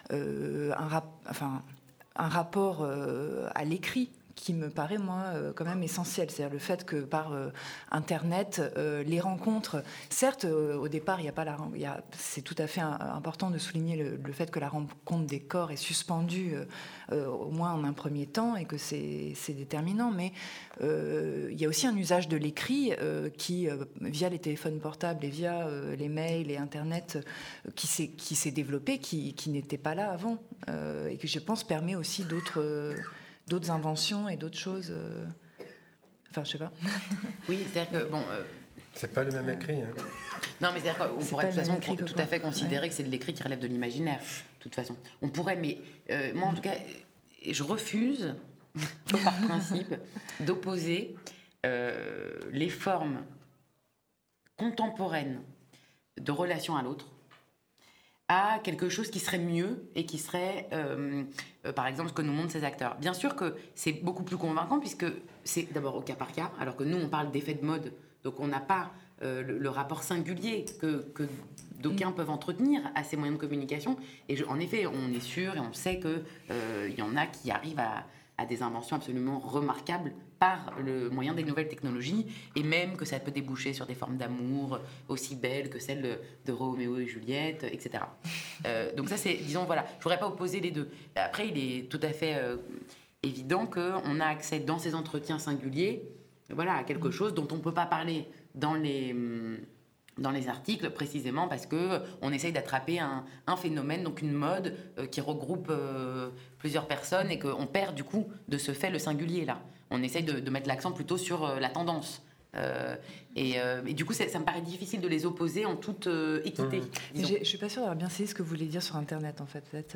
rapport à l'écrit qui me paraît, moi, quand même essentiel. C'est-à-dire le fait que par Internet, les rencontres... Certes, au départ, c'est tout à fait important de souligner le fait que la rencontre des corps est suspendue, au moins en un premier temps, et que c'est déterminant. Mais il y a aussi un usage de l'écrit qui, via les téléphones portables et via les mails et Internet, qui s'est développé, qui n'était pas là avant, et que, je pense, permet aussi d'autres inventions et d'autres choses. Enfin, je sais pas. Oui, c'est-à-dire que bon. C'est pas le même écrit. Hein. Non, mais c'est-à-dire qu'on pourrait de toute façon tout à fait considérer que c'est de l'écrit qui relève de l'imaginaire. De toute façon, on pourrait, mais moi en tout cas, je refuse par principe d'opposer les formes contemporaines de relation à l'autre à quelque chose qui serait mieux et qui serait, par exemple, ce que nous montrent ces acteurs. Bien sûr que c'est beaucoup plus convaincant puisque c'est d'abord au cas par cas, alors que nous, on parle d'effet de mode, donc on n'a pas le rapport singulier que d'aucuns peuvent entretenir à ces moyens de communication. Et en effet, on est sûr et on sait qu'il y en a qui arrivent à des inventions absolument remarquables par le moyen des nouvelles technologies, et même que ça peut déboucher sur des formes d'amour aussi belles que celles de Roméo et Juliette, etc. Donc ça, c'est, disons, voilà, je ne voudrais pas opposer les deux. Après, il est tout à fait évident qu'on a accès dans ces entretiens singuliers, voilà, à quelque chose dont on ne peut pas parler dans les articles, précisément parce qu'on essaye d'attraper un phénomène, donc une mode qui regroupe plusieurs personnes, et qu'on perd du coup de ce fait le singulier là. On essaye de mettre l'accent plutôt sur la tendance. Et du coup, ça me paraît difficile de les opposer en toute équité. Je ne suis pas sûre d'avoir bien saisi ce que vous voulez dire sur Internet, en fait. Peut-être,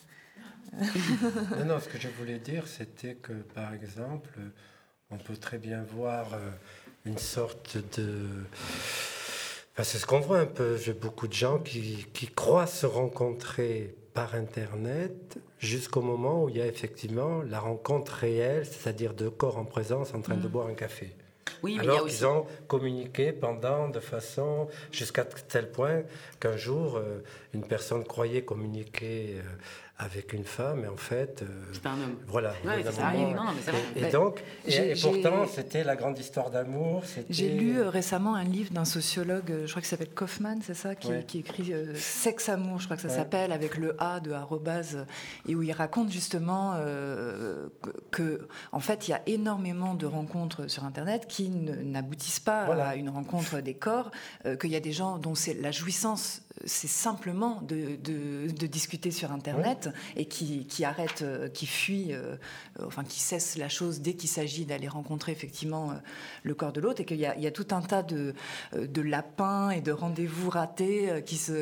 Non, ce que je voulais dire, c'était que, par exemple, on peut très bien voir une sorte de... Enfin, c'est ce qu'on voit un peu. J'ai beaucoup de gens qui croient se rencontrer par Internet jusqu'au moment où il y a effectivement la rencontre réelle, c'est-à-dire deux corps en présence en train de boire un café. Oui, alors qu'ils aussi... ont communiqué pendant de façon jusqu'à tel point qu'un jour, une personne croyait communiquer avec une femme, et en fait... c'était un homme. Voilà. Ouais, ça arrive. Non, mais ça va. Et donc, et pourtant, c'était la grande histoire d'amour. J'ai lu récemment un livre d'un sociologue, je crois qu'il s'appelle Kaufman, c'est ça, qui écrit Sexe-amour, je crois que ça s'appelle, avec le A de arrobase, et où il raconte justement que, en fait, il y a énormément de rencontres sur Internet qui n'aboutissent pas à une rencontre des corps, qu'il y a des gens dont c'est la jouissance, c'est simplement de discuter sur Internet, et qui arrêtent, qui fuient, enfin qui cessent la chose dès qu'il s'agit d'aller rencontrer effectivement le corps de l'autre, et qu'il y a tout un tas de lapins et de rendez-vous ratés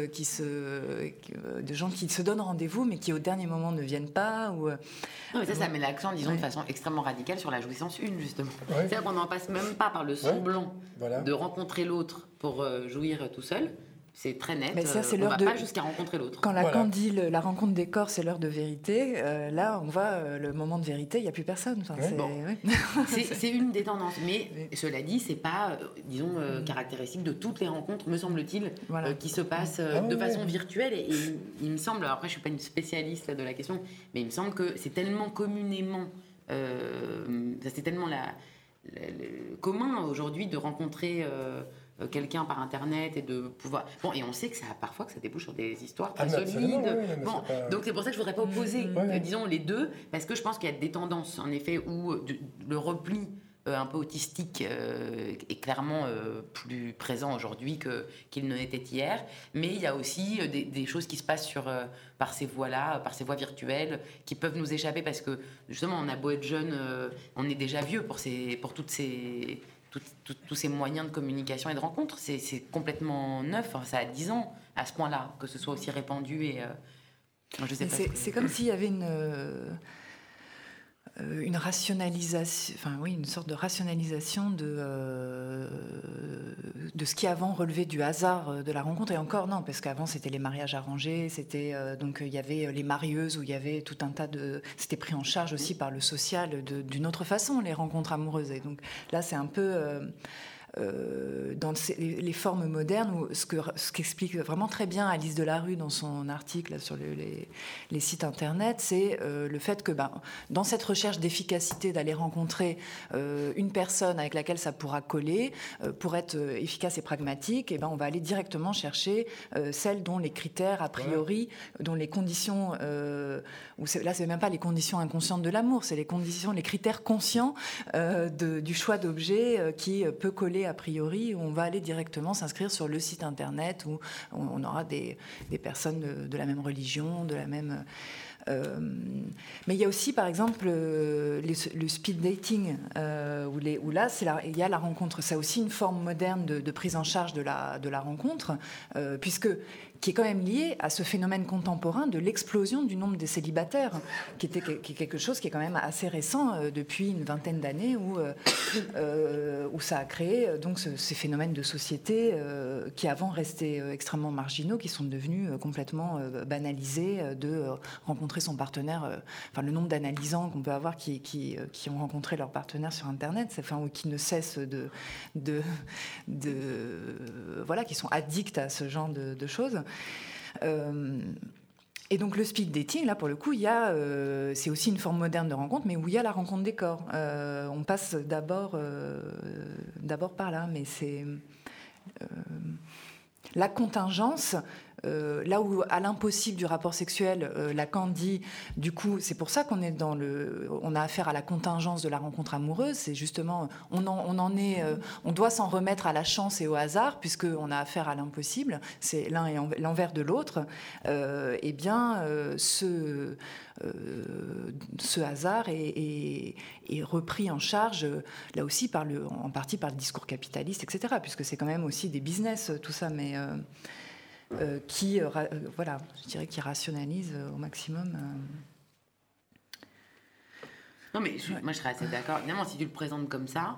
de gens qui se donnent rendez-vous mais qui au dernier moment ne viennent pas. Non, mais ça met l'accent, disons, de façon extrêmement radicale sur la jouissance une, justement. C'est-à-dire qu'on n'en passe même pas par le semblant de rencontrer l'autre pour jouir tout seul. C'est très net, mais ça, c'est on ne va pas jusqu'à rencontrer l'autre. Quand Lacan dit la rencontre des corps, c'est l'heure de vérité, là, on va, le moment de vérité, il n'y a plus personne. Enfin, c'est une des tendances, mais cela dit, ce n'est pas, disons, caractéristique de toutes les rencontres, me semble-t-il, qui se passent de façon virtuelle. Et il me semble, alors après, je ne suis pas une spécialiste de la question, mais il me semble que c'est tellement communément, c'est tellement commun aujourd'hui de rencontrer... quelqu'un par Internet, et de pouvoir... Bon, et on sait que ça parfois que ça débouche sur des histoires très solides. Bon, donc c'est pour ça que je ne voudrais pas opposer, disons, les deux, parce que je pense qu'il y a des tendances, en effet, où le repli un peu autistique est clairement plus présent aujourd'hui qu'il ne l'était hier, mais il y a aussi des choses qui se passent par ces voies-là, par ces voies virtuelles, qui peuvent nous échapper, parce que, justement, on a beau être jeune, on est déjà vieux pour toutes ces... tous ces moyens de communication et de rencontre, c'est complètement neuf. Enfin, ça a 10 ans à ce point-là, que ce soit aussi répandu. Et je sais pas. C'est comme s'il y avait une rationalisation, enfin oui, une sorte de rationalisation de ce qui avant relevait du hasard de la rencontre. Et encore non, parce qu'avant c'était les mariages arrangés, c'était donc il y avait les marieuses, où il y avait tout un tas c'était pris en charge aussi par le social d'une autre façon, les rencontres amoureuses. Et donc là c'est un peu dans les formes modernes, ce qu'explique vraiment très bien Alice Delarue dans son article sur les sites internet, c'est le fait que dans cette recherche d'efficacité, d'aller rencontrer une personne avec laquelle ça pourra coller, pour être efficace et pragmatique, et on va aller directement chercher celle dont les critères a priori, dont les conditions, là c'est même pas les conditions inconscientes de l'amour, c'est les critères conscients du choix d'objet qui peut coller a priori, où on va aller directement s'inscrire sur le site internet, où on aura des personnes de la même religion, de la même Mais il y a aussi, par exemple, le speed dating, où là, il y a la rencontre. C'est aussi une forme moderne de prise en charge de la rencontre, qui est quand même lié à ce phénomène contemporain de l'explosion du nombre des célibataires, qui est quelque chose qui est quand même assez récent, depuis une vingtaine d'années, où ça a créé donc ces phénomènes de société qui avant restaient extrêmement marginaux, qui sont devenus complètement banalisés, de rencontrer son partenaire, le nombre d'analysants qu'on peut avoir qui ont rencontré leur partenaire sur Internet, ou qui ne cessent qui sont addicts à ce genre de choses. Et donc le speed dating, là pour le coup, c'est aussi une forme moderne de rencontre, mais où il y a la rencontre des corps. On passe d'abord par là, mais c'est la contingence. Là où, à l'impossible du rapport sexuel, Lacan dit, du coup, c'est pour ça qu'on a affaire à la contingence de la rencontre amoureuse. C'est justement, on doit s'en remettre à la chance et au hasard, puisqu'on a affaire à l'impossible. C'est l'un et l'envers de l'autre. Ce hasard est repris en charge, là aussi, en partie par le discours capitaliste, etc., puisque c'est quand même aussi des business, tout ça, mais qui rationalise au maximum. Non, mais moi je serais assez d'accord. Évidemment, si tu le présentes comme ça,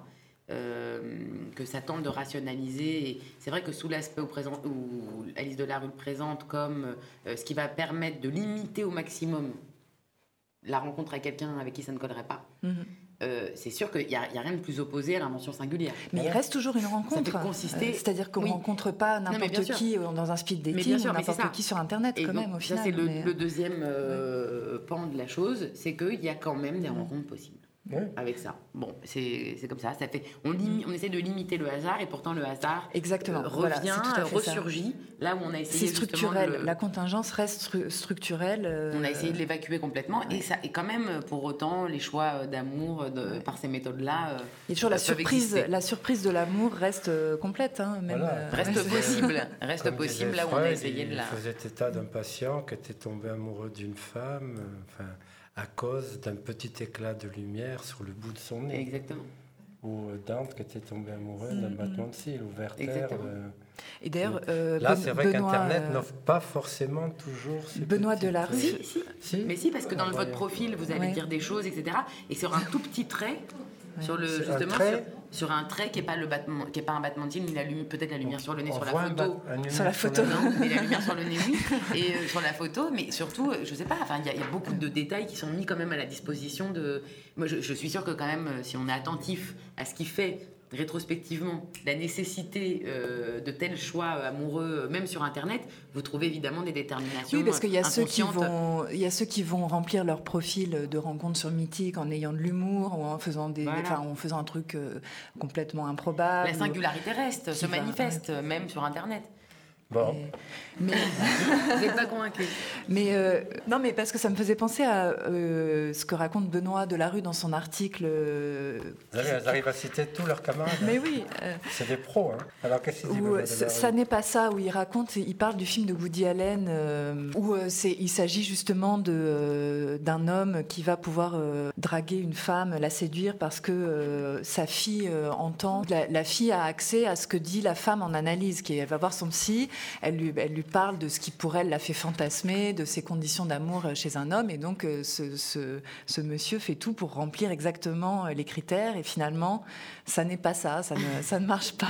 que ça tente de rationaliser, et c'est vrai que sous l'aspect où Alice Delarue le présente comme ce qui va permettre de limiter au maximum la rencontre avec quelqu'un avec qui ça ne collerait pas. C'est sûr qu'il n'y a rien de plus opposé à l'invention singulière. Mais il reste toujours une rencontre. Ça fait consister... c'est-à-dire qu'on ne rencontre pas n'importe qui dans un speed dating, ou n'importe qui sur Internet, quand même, au final. Ça, c'est le deuxième pan de la chose, c'est qu'il y a quand même des rencontres possibles. Avec ça. Bon, c'est comme ça. On essaie de limiter le hasard, et pourtant le hasard revient, ressurgit, là où on a essayé. C'est structurel. La contingence reste structurelle. On a essayé de l'évacuer complètement, et quand même, pour autant, les choix d'amour par ces méthodes-là. Et toujours la surprise de l'amour reste complète, même. Reste possible là où on a essayé de la. Il faisait état d'un patient qui était tombé amoureux d'une femme. À cause d'un petit éclat de lumière sur le bout de son nez. Exactement. Ou Dante qui était tombé amoureux d'un battement de cils, ou Werther. Et d'ailleurs, là, c'est vrai qu'Internet n'offre pas forcément toujours... Benoît Delarue. Si. Mais si, parce que dans votre profil, vous allez dire des choses, etc. Et sur un tout petit trait, sur un trait qui n'est pas un battement de cils, ni peut-être la lumière sur le nez sur la photo. Sur la photo, non, mais la lumière sur le nez, oui. Et sur la photo, mais surtout, je ne sais pas, il y a beaucoup de détails qui sont mis quand même à la disposition de... Moi, je suis sûre que quand même, si on est attentif à ce qui fait rétrospectivement la nécessité de tels choix amoureux, même sur Internet, vous trouvez évidemment des déterminations. Oui, parce qu'il y a ceux qui vont remplir leur profil de rencontres sur Mythique en ayant de l'humour, ou en faisant un truc complètement improbable. La singularité se manifeste même sur Internet. Bon. Mais vous n'êtes pas convaincu. Non, mais parce que ça me faisait penser à ce que raconte Benoît Delarue dans son article. Ils arrivent à citer tous leurs camarades. Mais oui. C'est des pros. Alors qu'est-ce qu'il dit ça n'est pas ça, où il parle du film de Woody Allen, où il s'agit justement d'un homme qui va pouvoir draguer une femme, la séduire parce que sa fille entend. La fille a accès à ce que dit la femme en analyse, elle va voir son psy. Elle lui parle de ce qui pour elle l'a fait fantasmer, de ses conditions d'amour chez un homme, et donc ce monsieur fait tout pour remplir exactement les critères, et finalement ça n'est pas ça ne marche pas.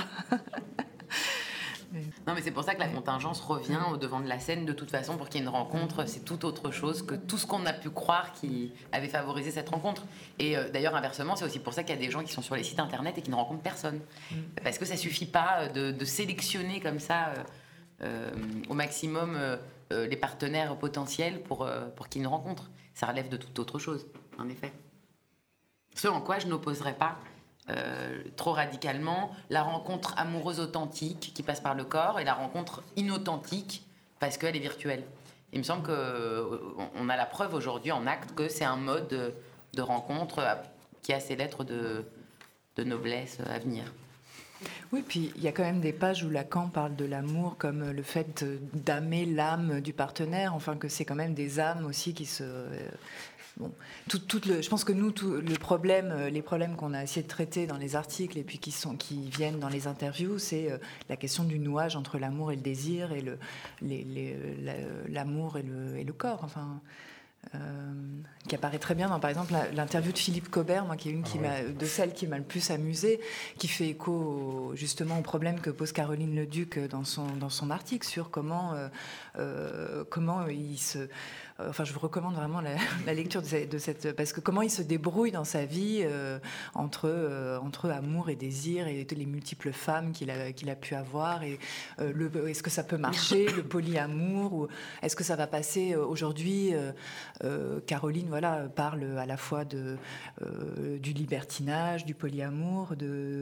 Non, mais c'est pour ça que la contingence revient au devant de la scène de toute façon. Pour qu'il y ait une rencontre, c'est tout autre chose que tout ce qu'on a pu croire qui avait favorisé cette rencontre. Et d'ailleurs, inversement, c'est aussi pour ça qu'il y a des gens qui sont sur les sites internet et qui ne rencontrent personne. Parce que ça suffit pas de sélectionner comme ça au maximum les partenaires potentiels pour qu'ils nous rencontrent. Ça relève de toute autre chose, en effet. Ce en quoi je n'opposerais pas trop radicalement la rencontre amoureuse authentique qui passe par le corps et la rencontre inauthentique parce qu'elle est virtuelle. Il me semble qu'on a la preuve aujourd'hui en acte que c'est un mode de rencontre qui a ses lettres de noblesse à venir. Oui, puis il y a quand même des pages où Lacan parle de l'amour comme le fait d'âmer l'âme du partenaire, enfin que c'est quand même des âmes aussi qui se... Bon, je pense que nous, les problèmes qu'on a essayé de traiter dans les articles et puis qui viennent dans les interviews, c'est la question du nouage entre l'amour et le désir et l'amour et le corps. Enfin, qui apparaît très bien dans, par exemple, l'interview de Philippe Cobert, moi, qui est de celles qui m'a le plus amusée, qui fait écho justement au problème que pose Caroline Leduc dans son article sur comment il se... Enfin, je vous recommande vraiment la lecture de cette... Parce que comment il se débrouille dans sa vie entre amour et désir et les multiples femmes qu'il a pu avoir. Et est-ce que ça peut marcher, le polyamour, ou est-ce que ça va passer aujourd'hui Caroline parle à la fois du libertinage, du polyamour,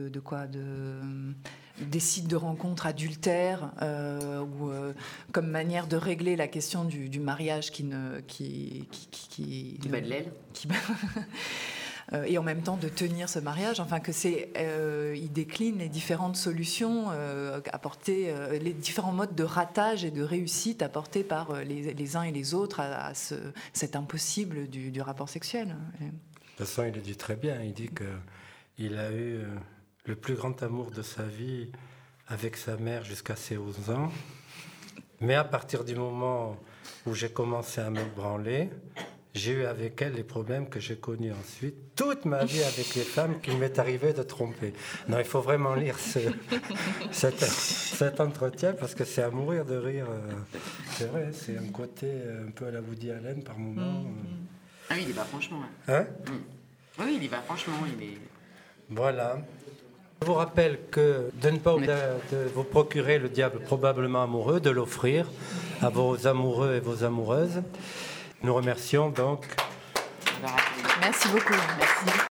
des sites de rencontres adultères comme manière de régler la question du mariage qui bat de l'aile. Et en même temps de tenir ce mariage, enfin que il décline les différentes solutions apportées, les différents modes de ratage et de réussite apportés par les uns et les autres à cet impossible du rapport sexuel. De toute façon, il le dit très bien, il dit qu'il a eu le plus grand amour de sa vie avec sa mère jusqu'à ses 11 ans, mais à partir du moment où j'ai commencé à me branler, j'ai eu avec elle les problèmes que j'ai connus ensuite, toute ma vie avec les femmes qu'il m'est arrivé de tromper. Non, il faut vraiment lire cet entretien parce que c'est à mourir de rire. C'est vrai, c'est un côté un peu à la Woody Allen par moment. Ah oui, il y va franchement. Hein? Oui, il y va franchement. Voilà. Je vous rappelle que de ne pas oublier de vous procurer le diable probablement amoureux, de l'offrir à vos amoureux et vos amoureuses. Nous remercions donc. Merci beaucoup. Merci.